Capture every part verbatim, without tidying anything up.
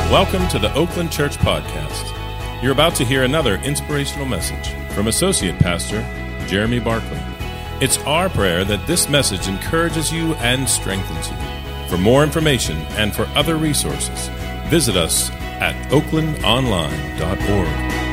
Welcome to the Oakland Church Podcast. You're about to hear another inspirational message from Associate Pastor Jeremy Barkley. It's our prayer that this message encourages you and strengthens you. For more information and for other resources, visit us at oakland online dot org.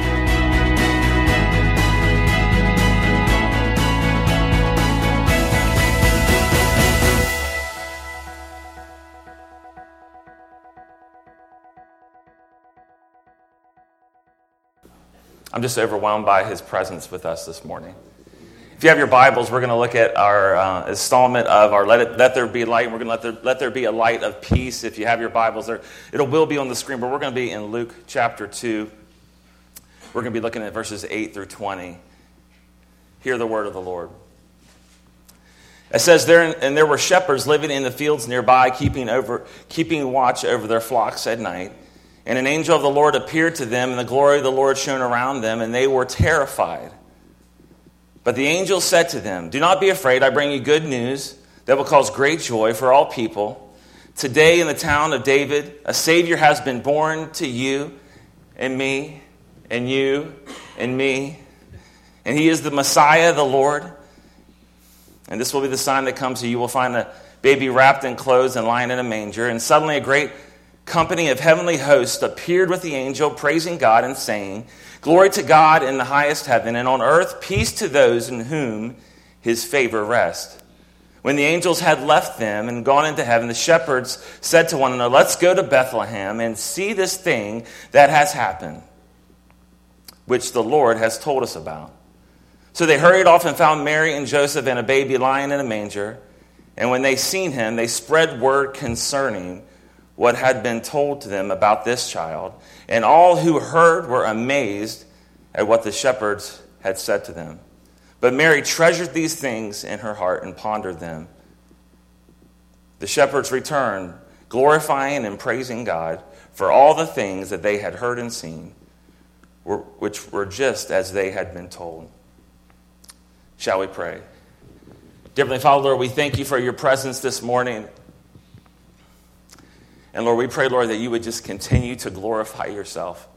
I'm just overwhelmed by his presence with us this morning. If you have your Bibles, we're going to look at our uh, installment of our Let It Let There Be Light. We're going to let there, let there be a light of peace. If you have your Bibles, there it will be on the screen, but we're going to be in Luke chapter two. We're going to be looking at verses eight through twenty. Hear the word of the Lord. It says, there and there were shepherds living in the fields nearby, keeping over keeping watch over their flocks at night. And an angel of the Lord appeared to them, and the glory of the Lord shone around them, and they were terrified. But the angel said to them, "Do not be afraid. I bring you good news that will cause great joy for all people. Today in the town of David, a Savior has been born to you and me and you and me. And he is the Messiah, the Lord. And this will be the sign that comes to you. You will find a baby wrapped in clothes and lying in a manger." And suddenly a great company of heavenly hosts appeared with the angel, praising God and saying, "Glory to God in the highest heaven, and on earth peace to those in whom his favor rests." When the angels had left them and gone into heaven, the shepherds said to one another, "Let's go to Bethlehem and see this thing that has happened, which the Lord has told us about." So they hurried off and found Mary and Joseph and a baby lying in a manger. And when they seen him, they spread word concerning what had been told to them about this child. And all who heard were amazed at what the shepherds had said to them. But Mary treasured these things in her heart and pondered them. The shepherds returned, glorifying and praising God for all the things that they had heard and seen, which were just as they had been told. Shall we pray? Dear Heavenly Father, Lord, we thank you for your presence this morning. And Lord, we pray, Lord, that you would just continue to glorify yourself.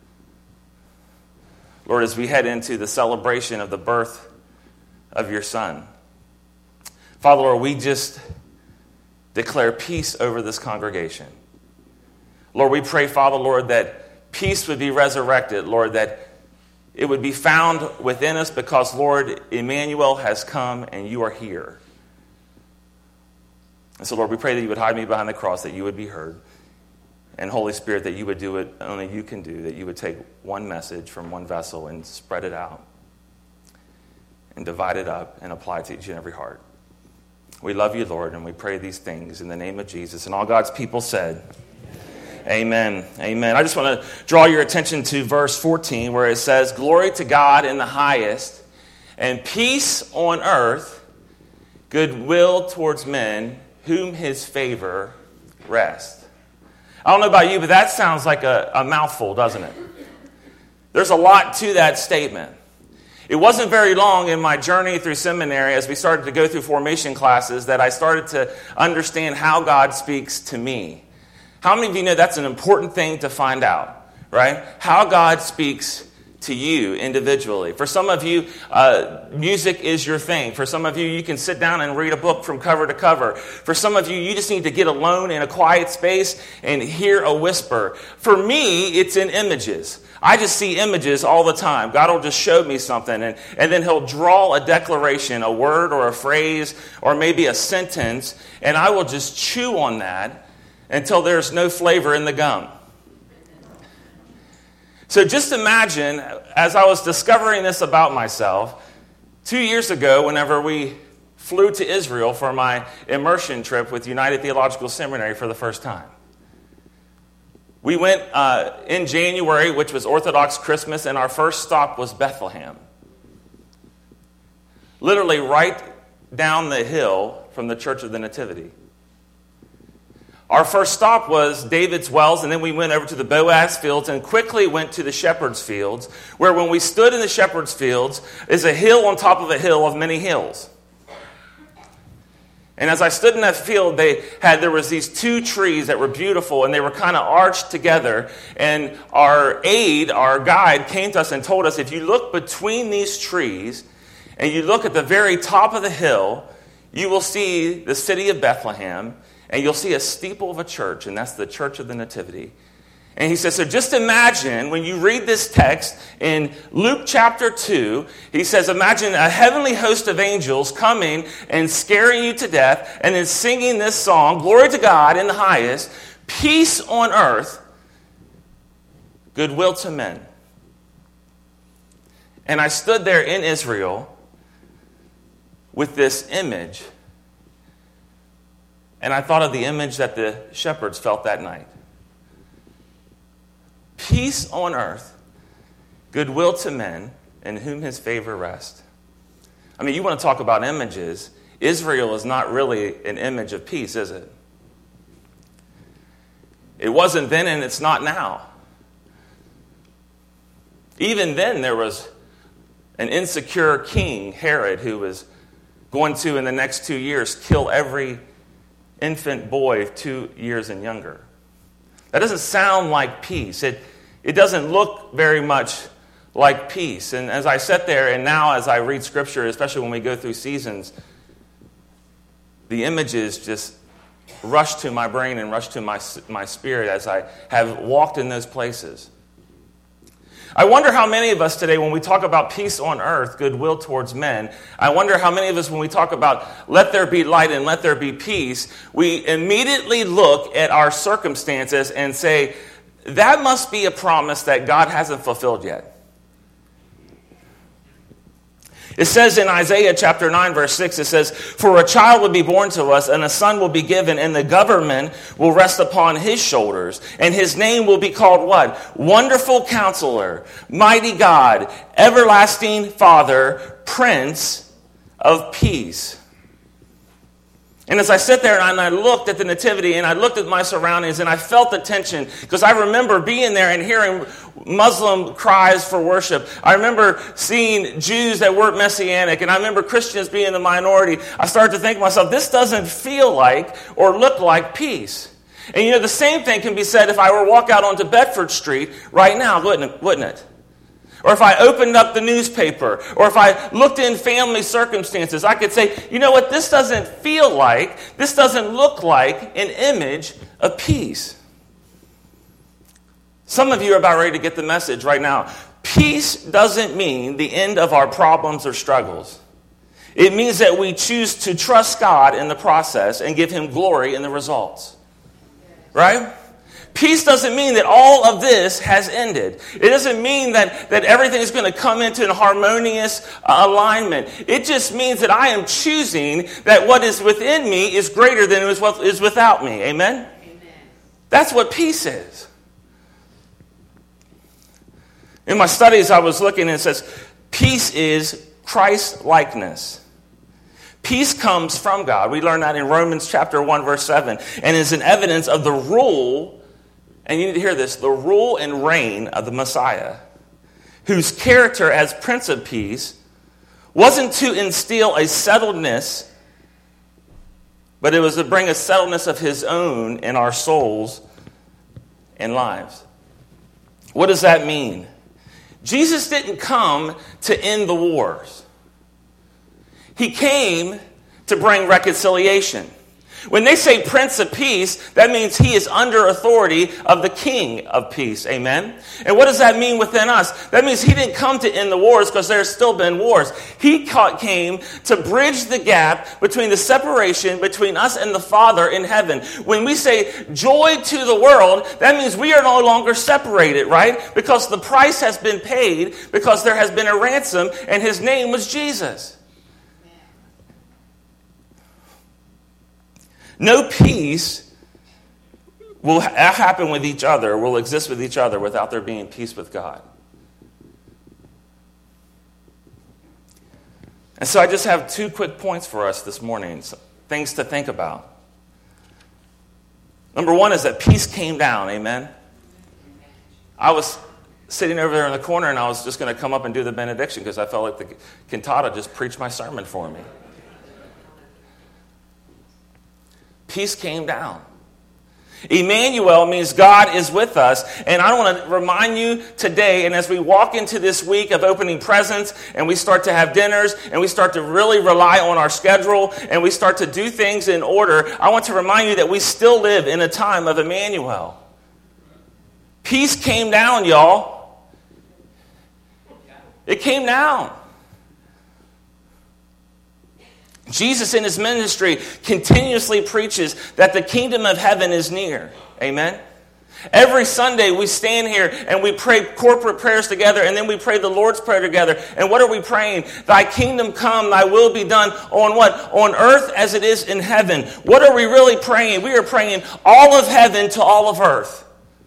Lord, as we head into the celebration of the birth of your Son. Father, Lord, we just declare peace over this congregation. Lord, we pray, Father, Lord, that peace would be resurrected, Lord, that it would be found within us because, Lord, Emmanuel has come and you are here. And so, Lord, we pray that you would hide me behind the cross, that you would be heard. And Holy Spirit, that you would do what only you can do, that you would take one message from one vessel and spread it out and divide it up and apply it to each and every heart. We love you, Lord, and we pray these things in the name of Jesus. And all God's people said, Amen. Amen. I just want to draw your attention to verse fourteen, where it says, "Glory to God in the highest, and peace on earth, goodwill towards men, whom his favor rests." I don't know about you, but that sounds like a, a mouthful, doesn't it? There's a lot to that statement. It wasn't very long in my journey through seminary, as we started to go through formation classes, that I started to understand how God speaks to me. How many of you know that's an important thing to find out, right? How God speaks to you individually. For some of you, uh, music is your thing. For some of you, you can sit down and read a book from cover to cover. For some of you, you just need to get alone in a quiet space and hear a whisper. For me, it's in images. I just see images all the time. God will just show me something, and, and then he'll draw a declaration, a word or a phrase, or maybe a sentence, and I will just chew on that until there's no flavor in the gum. So just imagine, as I was discovering this about myself, two years ago, whenever we flew to Israel for my immersion trip with United Theological Seminary for the first time. We went uh, in January, which was Orthodox Christmas, and our first stop was Bethlehem. Literally right down the hill from the Church of the Nativity. Our first stop was David's Wells, and then we went over to the Boaz fields and quickly went to the shepherd's fields, where when we stood in the shepherd's fields is a hill on top of a hill of many hills. And as I stood in that field, they had there was these two trees that were beautiful, and they were kind of arched together. And our aide, our guide, came to us and told us, if you look between these trees and you look at the very top of the hill, you will see the city of Bethlehem, and you'll see a steeple of a church, and that's the Church of the Nativity. And he says, so just imagine when you read this text in Luke chapter two, he says, imagine a heavenly host of angels coming and scaring you to death and then singing this song, glory to God in the highest, peace on earth, goodwill to men. And I stood there in Israel with this image, and I thought of the image that the shepherds felt that night. Peace on earth, goodwill to men, in whom his favor rests. I mean, you want to talk about images. Israel is not really an image of peace, is it? It wasn't then, and it's not now. Even then, there was an insecure king, Herod, who was going to, in the next two years, kill every infant boy of two years and younger. That doesn't sound like peace. It, it doesn't look very much like peace. And as I sit there, and now as I read Scripture, especially when we go through seasons, the images just rush to my brain and rush to my, my spirit as I have walked in those places. I wonder how many of us today, when we talk about peace on earth, goodwill towards men, I wonder how many of us, when we talk about let there be light and let there be peace, we immediately look at our circumstances and say, that must be a promise that God hasn't fulfilled yet. It says in Isaiah chapter nine, verse six, it says, for a child will be born to us, and a son will be given, and the government will rest upon his shoulders. And his name will be called what? Wonderful Counselor, Mighty God, Everlasting Father, Prince of Peace. And as I sit there and I looked at the nativity and I looked at my surroundings and I felt the tension, because I remember being there and hearing Muslim cries for worship. I remember seeing Jews that weren't Messianic, and I remember Christians being the minority. I started to think to myself, this doesn't feel like or look like peace. And you know, the same thing can be said if I were to walk out onto Bedford Street right now, wouldn't it? Wouldn't it? Or if I opened up the newspaper, or if I looked in family circumstances, I could say, you know what, this doesn't feel like, this doesn't look like an image of peace. Some of you are about ready to get the message right now. Peace doesn't mean the end of our problems or struggles. It means that we choose to trust God in the process and give him glory in the results. Right? Peace doesn't mean that all of this has ended. It doesn't mean that, that everything is going to come into a harmonious uh, alignment. It just means that I am choosing that what is within me is greater than what is without me. Amen? Amen. That's what peace is. In my studies, I was looking and it says, peace is Christ-likeness. Peace comes from God. We learn that in Romans chapter one, verse seven, and is an evidence of the rule. And you need to hear this, the rule and reign of the Messiah, whose character as Prince of Peace wasn't to instill a settledness, but it was to bring a settledness of his own in our souls and lives. What does that mean? Jesus didn't come to end the wars. He came to bring reconciliation. When they say Prince of Peace, that means he is under authority of the King of Peace. Amen? And what does that mean within us? That means he didn't come to end the wars because there's still been wars. He came to bridge the gap between the separation between us and the Father in heaven. When we say joy to the world, that means we are no longer separated, right? Because the price has been paid, because there has been a ransom, and his name was Jesus. No peace will ha- happen with each other, will exist with each other without there being peace with God. And so I just have two quick points for us this morning, things to think about. Number one is that peace came down, amen? I was sitting over there in the corner and I was just going to come up and do the benediction because I felt like the cantata just preached my sermon for me. peace came down. Emmanuel means God is with us. And I want to remind you today, and as we walk into this week of opening presents, and we start to have dinners, and we start to really rely on our schedule, and we start to do things in order, I want to remind you that we still live in a time of Emmanuel. Peace came down, y'all. It came down. Jesus in his ministry continuously preaches that the kingdom of heaven is near. Amen? Every Sunday we stand here and we pray corporate prayers together, and then we pray the Lord's Prayer together. And what are we praying? Thy kingdom come, thy will be done on what? On earth as it is in heaven. What are we really praying? We are praying all of heaven to all of earth.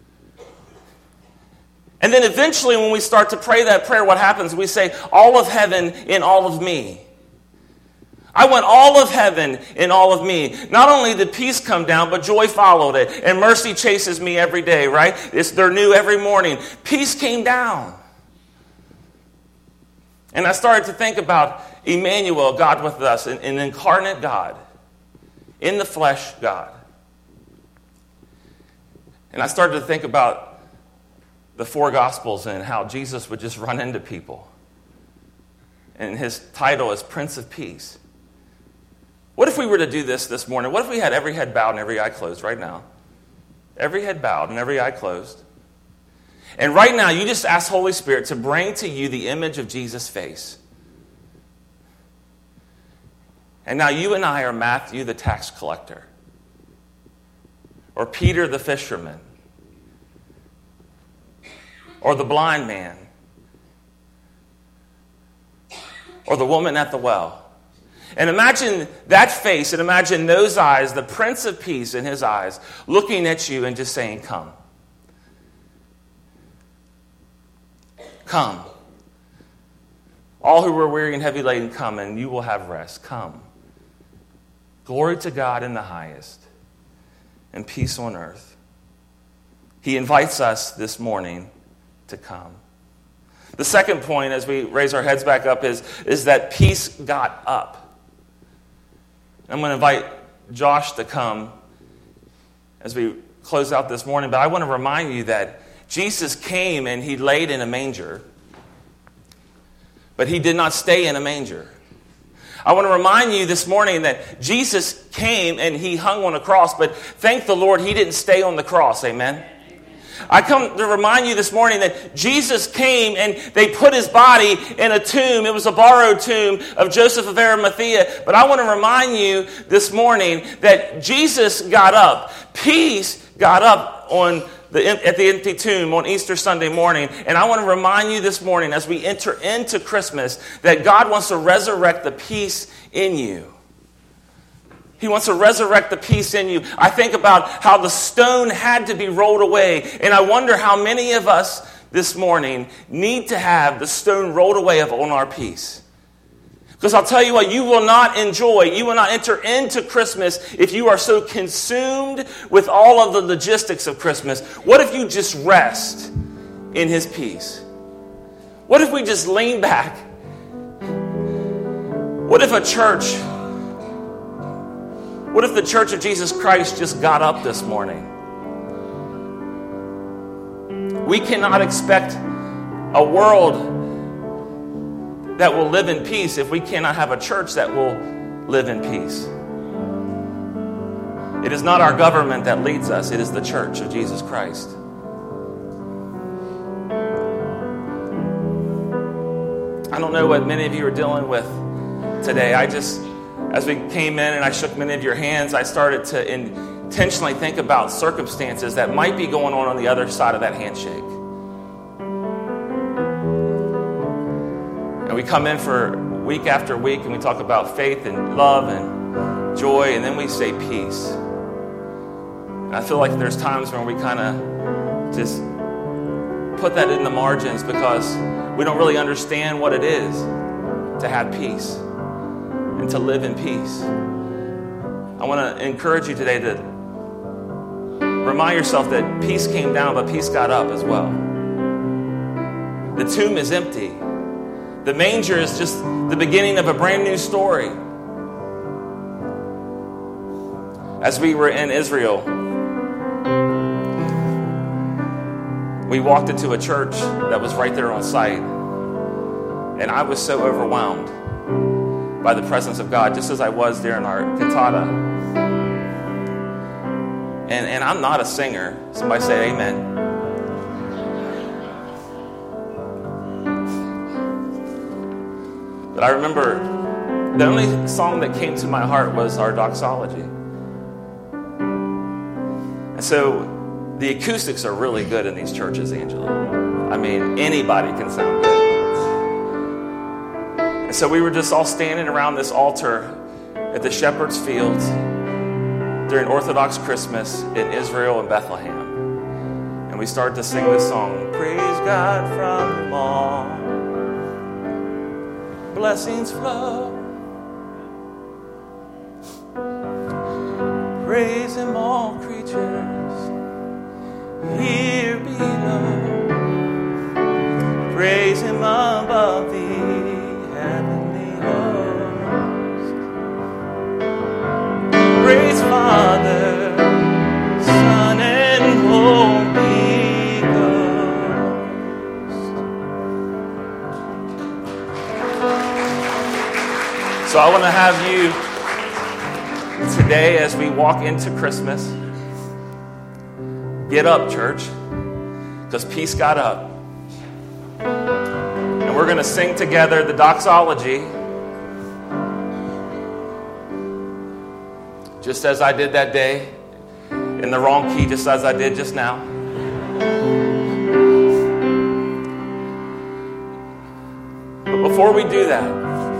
And then eventually when we start to pray that prayer, what happens? We say, all of heaven in all of me. I want all of heaven in all of me. Not only did peace come down, but joy followed it. And mercy chases me every day, right? It's, they're new every morning. Peace came down. And I started to think about Emmanuel, God with us, an, an incarnate God, in the flesh God. And I started to think about the four Gospels and how Jesus would just run into people. And his title is Prince of Peace. What if we were to do this this morning? What if we had every head bowed and every eye closed right now? Every head bowed and every eye closed. And right now, you just ask Holy Spirit to bring to you the image of Jesus' face. And now you and I are Matthew the tax collector, or Peter the fisherman, or the blind man, or the woman at the well. And imagine that face, and imagine those eyes, the Prince of Peace in his eyes, looking at you and just saying, come. Come. All who are weary and heavy laden, come, and you will have rest. Come. Glory to God in the highest, and peace on earth. He invites us this morning to come. The second point, as we raise our heads back up, is, is that peace got up. I'm going to invite Josh to come as we close out this morning, but I want to remind you that Jesus came and he laid in a manger, but he did not stay in a manger. I want to remind you this morning that Jesus came and he hung on a cross, but thank the Lord he didn't stay on the cross. Amen? I come to remind you this morning that Jesus came and they put his body in a tomb. It was a borrowed tomb of Joseph of Arimathea. But I want to remind you this morning that Jesus got up. Peace got up on the, at the empty tomb on Easter Sunday morning. And I want to remind you this morning as we enter into Christmas that God wants to resurrect the peace in you. He wants to resurrect the peace in you. I think about how the stone had to be rolled away. And I wonder how many of us this morning need to have the stone rolled away of on our peace. Because I'll tell you what, you will not enjoy, you will not enter into Christmas if you are so consumed with all of the logistics of Christmas. What if you just rest in his peace? What if we just lean back? What if a church... What if the Church of Jesus Christ just got up this morning? We cannot expect a world that will live in peace if we cannot have a church that will live in peace. It is not our government that leads us. It is the Church of Jesus Christ. I don't know what many of you are dealing with today. I just... As we came in and I shook many of your hands, I started to intentionally think about circumstances that might be going on on the other side of that handshake. And we come in for week after week and we talk about faith and love and joy, and then we say peace. And I feel like there's times when we kind of just put that in the margins because we don't really understand what it is to have peace and to live in peace. I want to encourage you today to remind yourself that peace came down, but peace got up as well. The tomb is empty. The manger is just the beginning of a brand new story. As we were in Israel, we walked into a church that was right there on site, and I was so overwhelmed by the presence of God, just as I was during our cantata. And, and I'm not a singer. Somebody say amen. But I remember the only song that came to my heart was our doxology. And so the acoustics are really good in these churches, Angela. I mean, anybody can sound good. And so we were just all standing around this altar at the Shepherd's Field during Orthodox Christmas in Israel and Bethlehem. And we started to sing this song, praise God from whom all blessings flow. Praise Him, all creatures here below. Praise Him above the heavenly host. Praise Father, Son, and Holy Ghost. So I want to have you today, as we walk into Christmas, get up, church, because peace got up. And we're going to sing together the doxology, just as I did that day, in the wrong key, just as I did just now. But before we do that,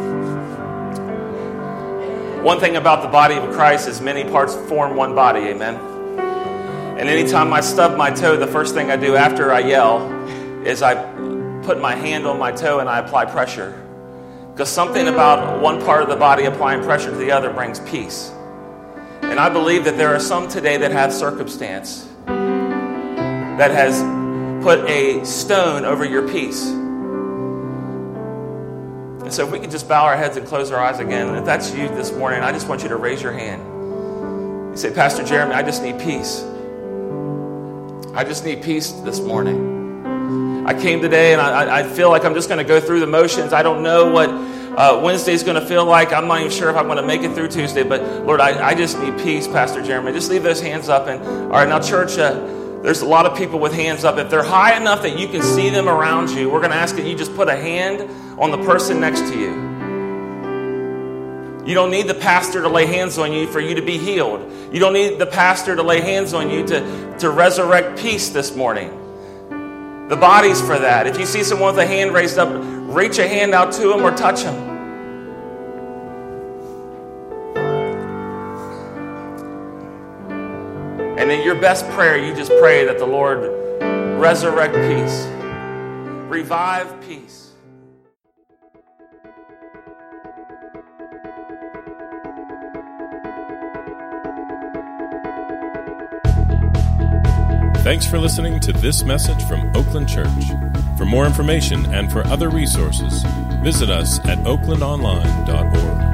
one thing about the body of Christ is many parts form one body, amen? And anytime I stub my toe, the first thing I do after I yell is I put my hand on my toe and I apply pressure. Because something about one part of the body applying pressure to the other brings peace. And I believe that there are some today that have circumstance that has put a stone over your peace. And so if we could just bow our heads and close our eyes again. And if that's you this morning, I just want you to raise your hand. You say, Pastor Jeremy, I just need peace. I just need peace this morning. I came today and I, I feel like I'm just going to go through the motions. I don't know what uh, Wednesday's going to feel like. I'm not even sure if I'm going to make it through Tuesday. But Lord, I, I just need peace, Pastor Jeremy. Just leave those hands up. And all right, now church, uh, there's a lot of people with hands up. If they're high enough that you can see them around you, we're going to ask that you just put a hand on the person next to you. You don't need the pastor to lay hands on you for you to be healed. You don't need the pastor to lay hands on you to, to resurrect peace this morning. The body's for that. If you see someone with a hand raised up, reach a hand out to them or touch them. And in your best prayer, you just pray that the Lord resurrect peace, revive peace. Thanks for listening to this message from Oakland Church. For more information and for other resources, visit us at oakland online dot org.